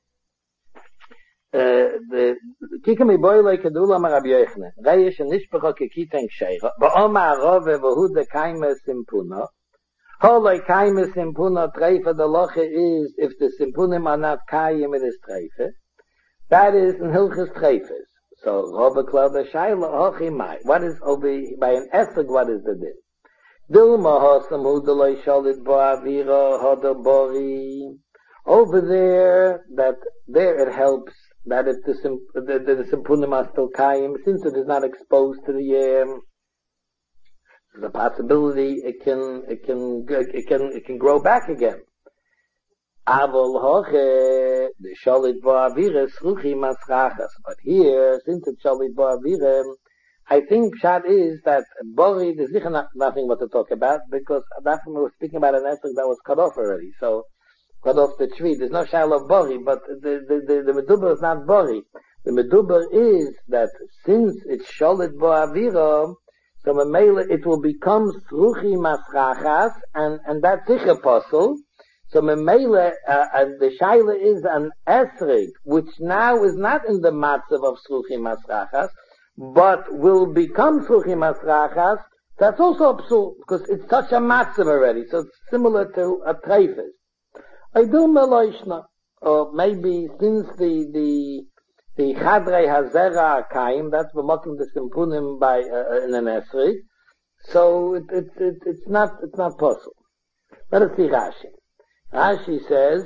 the kikami boyle kedula mar Rabbi Yochanan reish nishpecha kikiten ksheira ba'omar rove v'hu de kaime simpuna holoi kaime simpuna treifa. The loche is if the simpunim are not kayim, it is treifa. That is in hilchas treifas. So rove klal the shaila hochi mai. What is over by an esrog? What is the din? Dilma hosam hu deloi shalit ba'avira hodabori. Over there, that there it helps that if the the, the, the simpunim are still kayim, since it is not exposed to the air, the possibility it can it can it can it can grow back again. Avol hoche the shalit ba'avira sruchi masrachas. But here, since it's shalit ba'avira, I think pshat is that bori there's nothing what to talk about because that's when we were speaking about an esrog that was cut off already. So. Cut off the tree. There's no shaila of bori, but the, the, the, the meduber is not bori. The meduber is that since it's sholit bo avira, so memela it will become sruchi masrachas, and, and that's ich apostle. So memela, uh, and the shaila is an esrig, which now is not in the matzav of sruchi masrachas, but will become sruchi masrachas. That's also absurd, because it's such a matzav already, so it's similar to a treifes. I do meloishna, or maybe since the the the chadrei hazera kaim, that's b'mokim the simpunim by uh, in an esrog, so it, it, it it's not it's not possible. Let us see Rashi. Rashi says,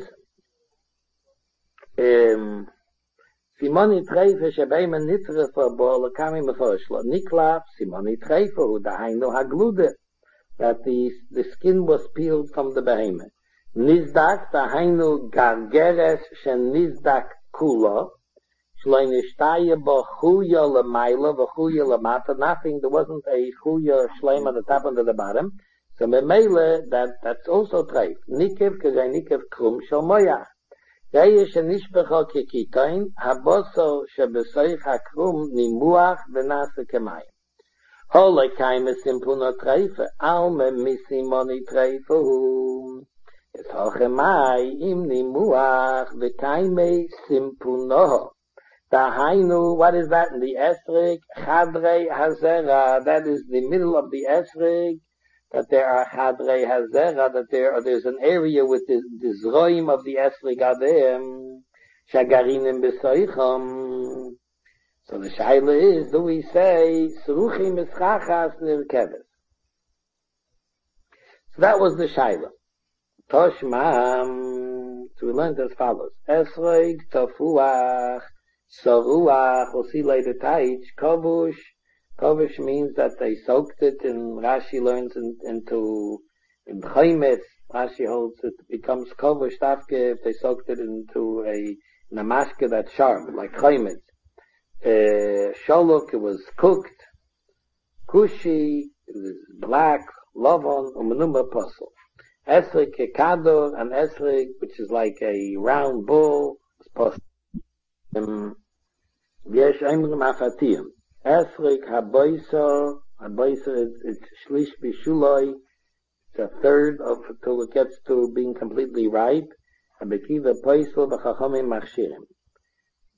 um, Simoni treife shebeim nitrefa bo lekami meforshlo nikla Simoni treife hu dahainu haglude, that the the skin was peeled from the behemoth. Nizdak tahainu gargeres shen nizdak kula shloine shtaye bo chuya lemaila bo chuya lemata. Nothing. There wasn't a chuya shleim at the top and at the bottom. So memele that that's also treif. Nikev kazay nikev krum shel moyach. Reye shenishpecha kekitoin haboso shebesoich hakrum nimuach v'nase kemayim. Holei kaime simpuna treife alme misimoni treife hu. Es hochemai im nimuach v'kaime simpunoho. Dahainu, what is that in the esrog? Chadrei hazera. That is the middle of the esrog. That there are chadrei hazera. That there there's an area with the, the zroim of the esrog are there. Shagarinim besoicham. So the shaila is, do we say seruchi mischachas nirkeves? So that was the shaila. Toshmam, so we learned as follows. Esrog, tofuach, soruach, we'll see later taich, kovush. Kovush means that they soaked it, and Rashi learns in, into, in chaymetz, Rashi holds it becomes kovush tafke if they soaked it into a, in a mashke that's sharp, like chaymetz. Uh, sholok, it was cooked. Kushi, it was black, lovon, umenuma posel. Esrig kekador, and esrig, which is like a round bull, is posel. Um, yesh emrim afatiyim. Esrig haboiso, haboiso, it's shlish bishuloi, it's a third of, till it gets to being completely ripe. Habekiva poisel v'chachomim machshirim.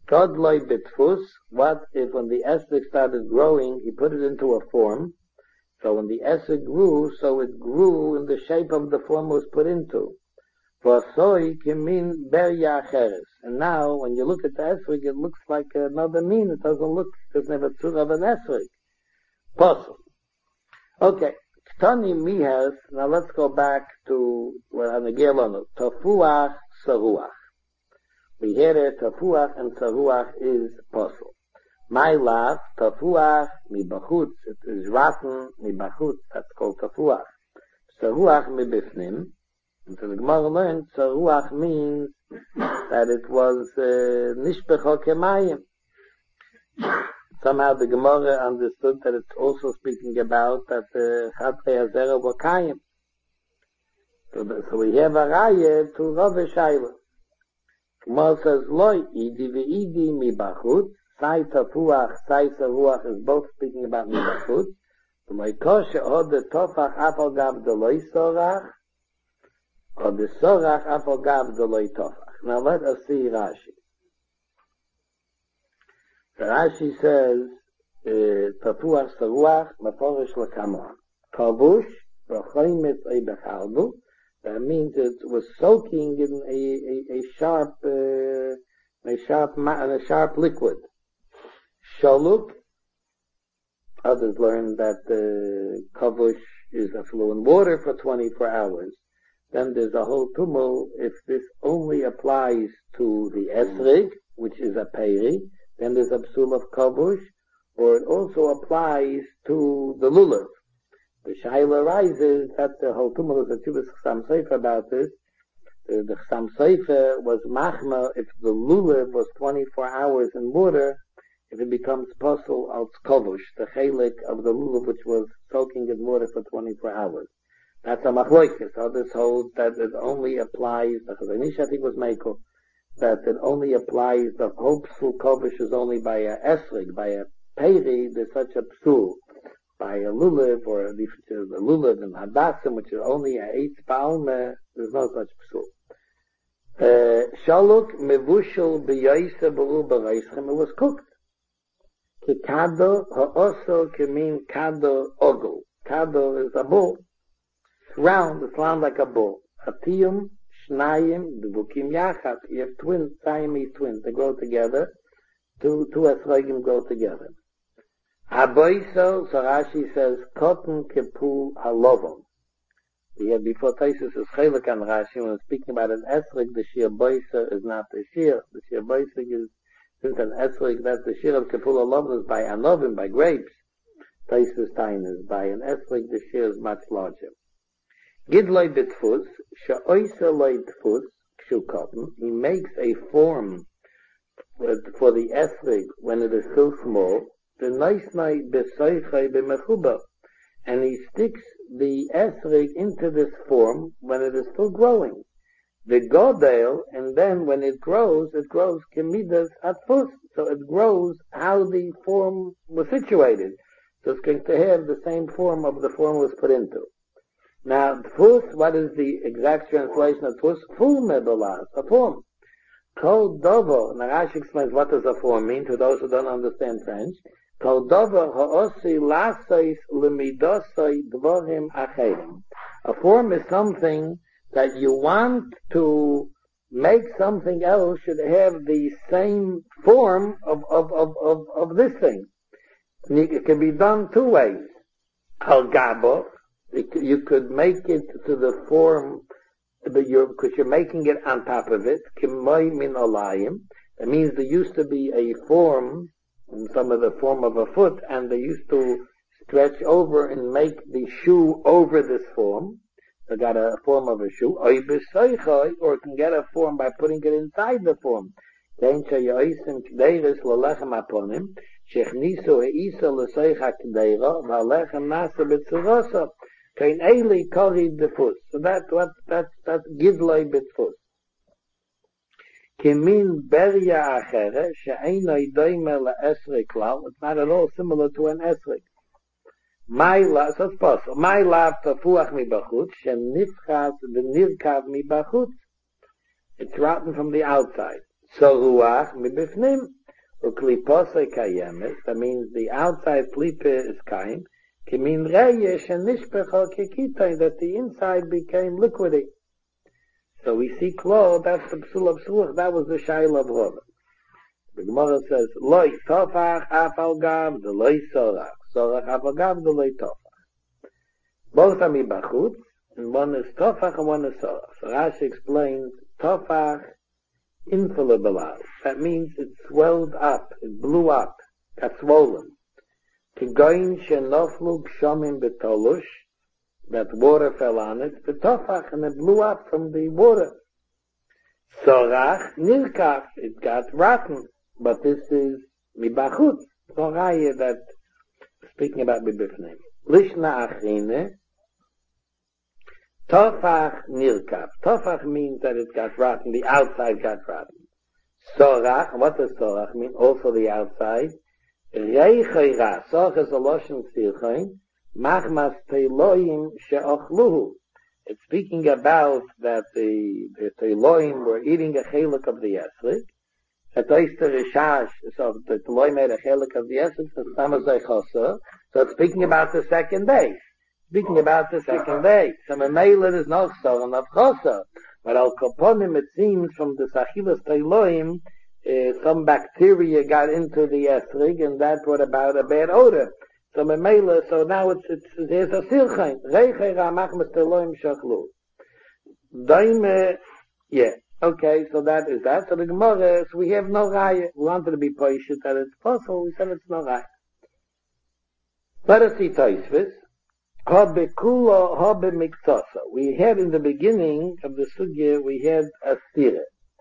Godloi bitfus, what if when the esrog started growing, he put it into a form, so when the esrog grew, so it grew in the shape of the form it was put into. For soy can mean berya acheres. And now, when you look at the esrog, it looks like another mean. It doesn't look, it doesn't have a tzur of an esrog. Possible. Okay. Ktani mihas, now let's go back to, well, anagilonu, tafuach saruach. We hear it, tafuach and saruach is possible. My love, tafuach mi bachutz, it is rotten mi bachutz, that's called tafuach. Saruach mi bifnim, and so the Gemara learned, saruach means that it was nishbecho kemayim. Somehow the Gemara understood that it's also speaking about that the Chatrei Hazera were Kayim. So, the, so we have a raya to Rav Shaila. Gemara says, Loi, idi ve'idi mi bachutz, sai tafuach, sai saruach is both speaking about mi bachutz. So my kosher od the tofach apal gav de loi sorach, or the sorach apal gav de loi tofach. Now let us see Rashi. So Rashi says, tafuach saruach, maforish l'kamon. Kavush, v'choimet ei bechalbu. That means it was soaking in a, a, a sharp, uh, a sharp, a sharp liquid. Shaluk, others learn that uh, kavush is a flow in water for twenty-four hours. Then there's a whole tumult if this only applies to the esrig, which is a peri. Then there's a psul of kavush, or it also applies to the lulav. The shaila arises that the whole tumult is a tubus Chassam Sofer about this. The, the Chassam Sofer was machma if the lulav was twenty-four hours in water, if it becomes possible als kavush, the chelik of the lulav which was soaking in water for twenty-four hours. That's a machloikis. Others hold that it only applies, the Chazon Ish I think was meiko, that it only applies, the whole psul kavush is only by a esrig, by a peri, there's such a psul. By a lulav, or the lulav and hadassim, which is only a eight palme, there's no such psul. Shaluk mevushel b'yaisa b'ru b'reischem, it was cooked. Kikado ha'oso kemin kado ogel. Kado is a bull. It's round, it's round like a bull. Atiyum, shnayim, devukim yachat. You have twins, Siamese twins, they grow together. Two, two esrogim grow together. Aboiso, so Rashi says, Kotten Kipu Halovom. We had before Taisus is Chelik on Rashi, when speaking about an esrig, the Shir Boiso is not the Shir. The Shir Boiso is, since an esrig, that's the Shir of Kipu Halovom is by Anovim, by grapes. Taisus Tain is by an esrig, the Shir is much larger. Gidloi Bitfus, Sha'oisa Loi Tfus, Kshu Kotten, he makes a form for the esrig when it is still small, the noisnai besoichai b'mechuba, and he sticks the esrig into this form when it is still growing. The godel, and then when it grows, it grows kemidas atfus, so it grows how the form was situated. So it's going to have the same form of the form it was put into. Now, tfus, what is the exact translation of tfus? Full medolas, a form. Kol dovo, now Rashi explains what does a form mean to those who don't understand French. Kol dovo ha'osi lasois lemidosoi dvorim acherim. A form is something that you want to make something else should have the same form of, of, of, of, of this thing. It can be done two ways. Al gabo, you could make it to the form, but you're, because you're making it on top of it. Kimoi min olayim. That means there used to be a form, some of the form of a foot, and they used to stretch over and make the shoe over this form. They got a form of a shoe. Or it can get a form by putting it inside the form. So that's what, that's, that's gidloi bitfus. Kimin berya achere, she'einoi doime la'esrik klal. It's not at all similar to an esrik. My la, so it's possible. My lav tafuach mi bachutz, she'nifchas v'nirkav mi bachutz. It's rotten from the outside. So ruach mi bifnim. Uklipose kayemes, that means the outside klipe is kaim, kimin reyesh and nishpecha kekitay, that the inside became liquidy. So we see klo, that's the psul of psuach, that was the shayla of Rava. The Gemara says, loy tofach afal gav, the loy sorach, sorach afal gav, the loy tofach. Both are mibachutz, and one is tofach and one is sorach. So Rashi explains, tofach infalibelal. That means it swelled up, it blew up, got swollen. Kigoin shenoflu gshomim betolush, that water fell on it, betofach, and it blew up from the water. Sorach nirkach, it got rotten, but this is mibachutz. Soraya that, speaking about mibifnei. Lishna achine, tofach nirkach. Tofach means that it got rotten, the outside got rotten. Sorach, what does sorach mean? Also the outside. Reichera, sorach is a loshen sirchain, machmas teiloim she'ochluhu. It's speaking about that the, the teiloim were eating a chelik of the esrik. At oyster rishash, so the teiloim made a chelik of the esrik, so samazay chosa. So it's speaking about the second day. Speaking about the second day. So memeiler is noch so, and of chosa. But al koponim, it seems from the sachilas teiloim, Uh, some bacteria got into the esrig, and that brought about a bad odor. So memela, so now it's, it's, there's a silchain. Reichei ramach misteloim shachlu. Daime, yeah, okay, so that is that. So the Gemara, so we have no raya. We wanted to be patient that it's possible, we said it's no raya. Let us see Taisvis. Habe kula, habe miktasa. We had in the beginning of the sugya, we had a stira.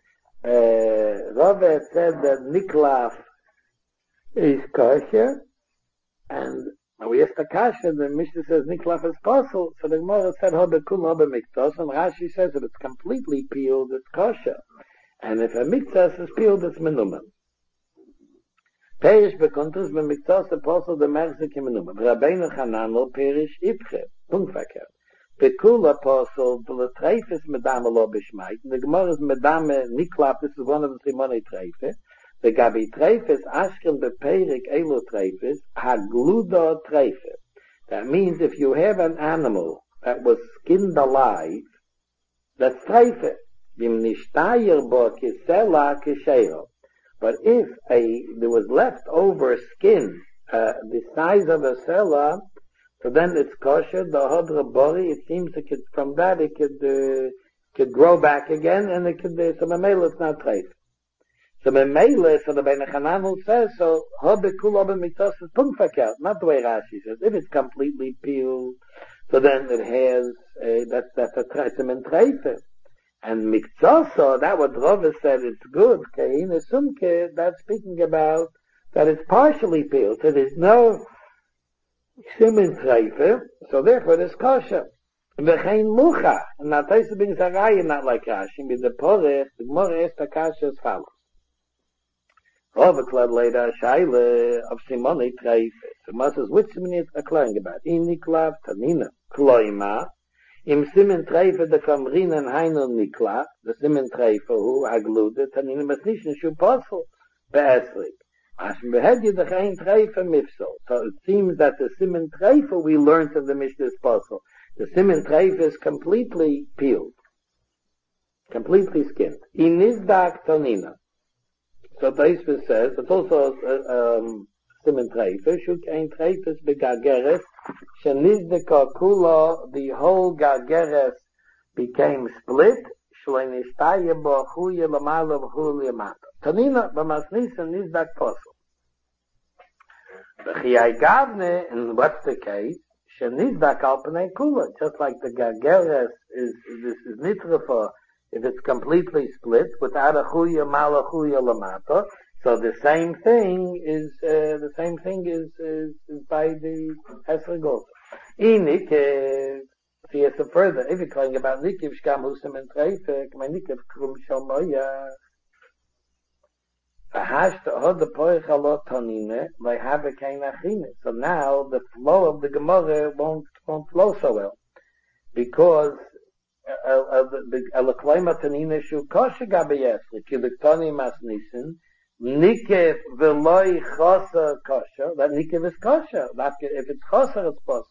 Uh, Rava said that Niklaf is kosher, and we asked the kasha, the Mishnah says Niklaf is possible, so the Gemara said Hobe Kul Hobe Miktos, and Rashi says that it's completely peeled, it's kosher, and if a Miktos is peeled, it's menumen. Perish bekontus be Miktos apostle the Merzik menumen. Rabbeinu Chananel perish ipche, punktverkehr. The cool apostle, the treifes medame lo bishmait. The Gemara is medame niklap. This is one of the simone treifes. The gabi treifes ashken beperik elo treifes hagluda treifes. That means if you have an animal that was skinned alive, that's treifes. Vim nishtayer bo kisela kishero. But if a there was left over skin, uh, the size of a sela, so then it's kosher, the hodra bori, it seems it could, from that it could, uh, could grow back again, and it could, uh, so memela it's not treif. So memela, so the Bein Hananel says, so, hobe kul hobe mitos is punktverkehrt, not the way Rashi says. If it's completely peeled, so then it has, uh, that's, that's a treifim and treifim. And mikzoso, that what Rava said, it's good, kein esumke, that's speaking about, that it's partially peeled, so there's no, Simen Treife, so therefore it is kosher. V'chein mucha, and now Taisa brings a raya not like Rashi, with the porech, the Gemara asked the kasha as follows. Rava klad later shaila of Simone Treife. So Moses, which Simon is acclaring about? In Niklav, Tanina, Kloima, im Simen Treife de Kamrin and Heino Niklav, the Simen Treife who aglude, Tanina Masnishin Shu Posel, Be'esrik. So it seems that the Simen Treifa we learned of the Mishnah's Posel. The Simen Treifa is completely peeled, completely skinned. Inizdak Tonina. So Taisva says, it's also uh, um, Simen Treifa, Shuk Ein Treifas Begageres, Shenizdeka Kula, the whole Gageres became split, Shlenistaya Bachuya Lamala Bachuya Mata. Tanina b'masnisan is that possible. The chiyai gavne, and what's the case? Shenizdak alpanei kula, just like the gageres is this is nitra for if it's completely split without a chuya mala chuya lamata. So the same thing is uh, the same thing is is, is by the esrigos. Inik, see it's a further. If you're talking about nikiv shkam husim and treifek, my nikiv krum shomoya. So now the flow of the Gemara won't won't flow so well because the Elaklaima Tanina Shu Kosher Gabayes Kiluktani Masnisin Nikev veloy chasa kosher, that nikev is kosher. That if it's kosher, it's possible.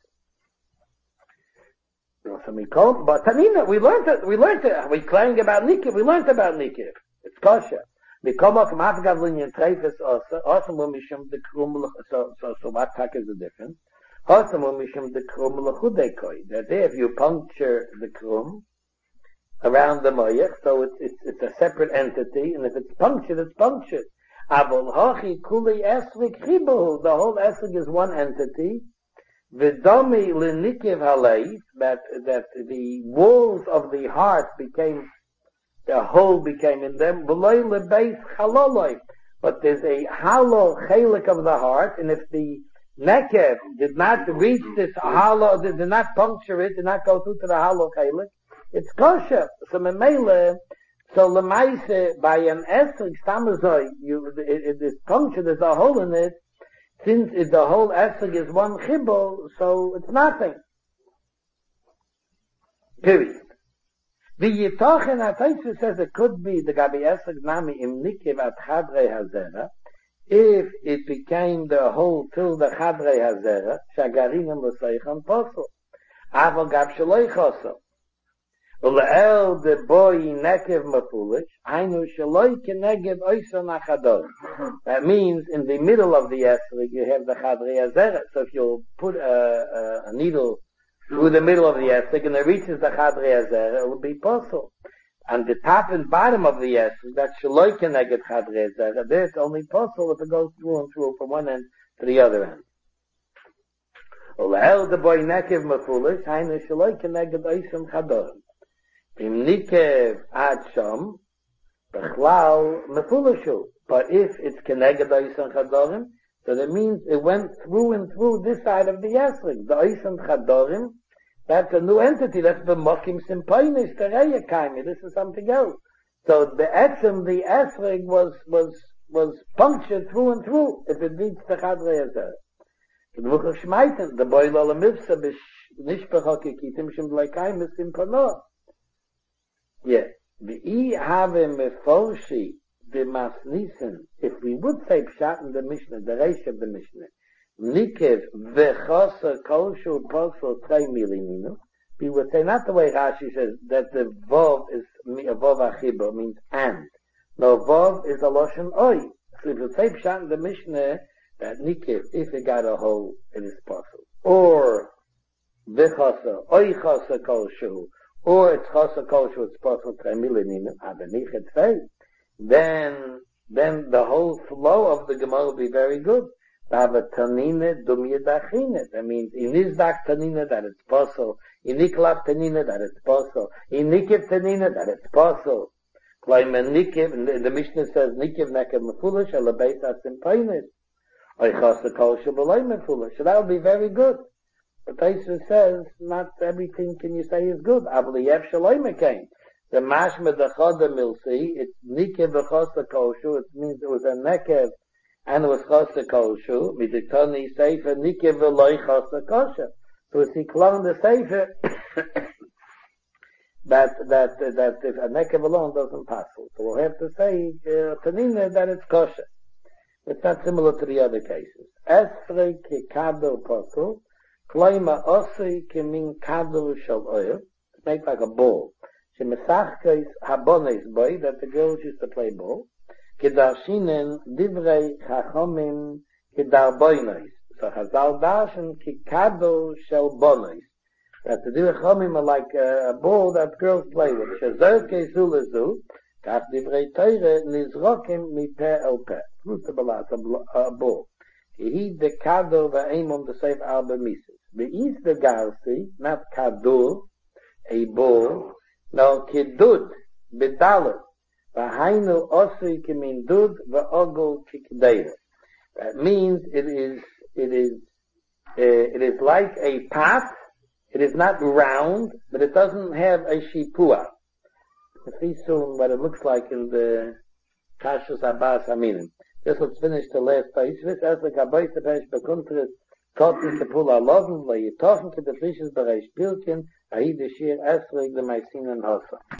So we call, but Tanina, we learned it. We learned it. We claim about nikev. We learned about nikev. It's kosher. We come up from Afgavlin and Treifus also. Also, when we shum the krum, so so so what tak is the difference? Also, when we shum the krum lechudekoi, that there, if you puncture the krum around the moyach, so it's it's it's a separate entity, and if it's punctured, it's punctured. Avol hachi kuli esrik chibu. The whole esrik is one entity. V'domi l'nikiv haleif, that that the walls of the heart became, the hole became in them. V'loy lebeis chaloloi, but there's a hollow chelik of the heart, and if the nekev did not reach this hollow, did not puncture it, did not go through to the hollow chelik, it's kosher. So memele. So lemaise by an esrik stamazoi, you it, it is punctured. There's a hole in it. Since it, the whole esrig is one chibur, so it's nothing. Period. The Yitochen HaTaisus says it could be the Gabi esrig nami im nikiv at chadrei hazera, if it became the whole till the chadrei hazera, shagarinim l'seichan posel. Aval gab shaloi chosel. Ule'el de boy nekev mafulish, hainu shaloi kenegev oison achador. That means in the middle of the esrig you have the chadrei hazera. So if you put a, a, a needle through the middle of the esrig and it reaches the chadrei hazera, it will be possible. And the top and bottom of the esrig, that shaloi kenegev chadrei hazera, there it's only possible if it goes through and through from one end to the other end. Ule'el de boy nekev mafulish, hainu shaloi kenegev oison achador. Im nikev ad sham, bechlal mefulashu. But if it's keneged oisan chadorim, so that means it went through and through this side of the esrig. The oisan chadorim, that's a new entity. That's the mokim simpoinis tereya kaimi. This is something else. So the etzem, the esrig was was was punctured through and through. If it reached the chadrei hazeh, the vuchach shmeiten the boil olam mivsa b'nishpachok yikitim shem d'leikaim misim panoah. Yeah, the have meforshi the masnisen. If we would say pshat in the Mishnah, the reish of the Mishnah, nikev v'chosa koshu posel trei miliminu, we would say not the way Rashi says that the vov is a vov achibur means and. No, vov is a loshen oi. So if you say pshat in the Mishnah that nikev, if it got a hole, it is possible. Or v'chosa oi chosa koshu. Or it's chasa kosher, it's possible to emilin in then, then the whole flow of the Gemara will be very good. That means, in Nizdak tanina, that it's possible. In Niklav tanina, that it's possible. In Nikiv tanina, that it's possible. Nikiv, the Mishnah says, Nikiv nekev mefulish, ala beis asim painis. Oy chasa kosher, b'loi mefulish. So that will be very good. But Taisa says, not everything can you say is good. Avliyev shaloi mekain. The mashma the choda milsi, it's nikev v'chosa koshu, it means it was a nekev, and it was chosa koshu, miditoni sefer, nikev v'loi chosa kosher. So it's iklan the sefer, that, that, that if a nekev alone doesn't pass. So we'll have to say, uh, tanina, that it's kosher. It's not similar to the other cases. Esrei kikado pasul, Kloima osei kemin kadol shel oil. It's made like a ball. She mesachkes habones boy, that the girls used to play ball. Kedarshinen divrei chachomim kedarboinos. So Chazal darshan ki kadol shel bonos. That the divrei chachomim are like a, a ball that girls play with. Shezer kezu lezu, kach divrei teire nizrokim mipeh el peh. Fruitabalas, a ball. He the kadol va'emon the save alba mises. The is the garsi, not kadul, a ball, no kidud, bedalet, v'hainu osri kimin dud, v'ogol kikdeira. That means it is, it is, uh, it is like a pot. It is not round, but it doesn't have a shipua. We'll see soon what it looks like in the Kashus Abbas Aminim. This was finished the last page. This as the Kabbalah page bekuntres Kotten Kepula Loven, weil ihr Tochen für die Frisches Bereich Pilken, Ahi de Shir Esrig, de Meisin and Hossa.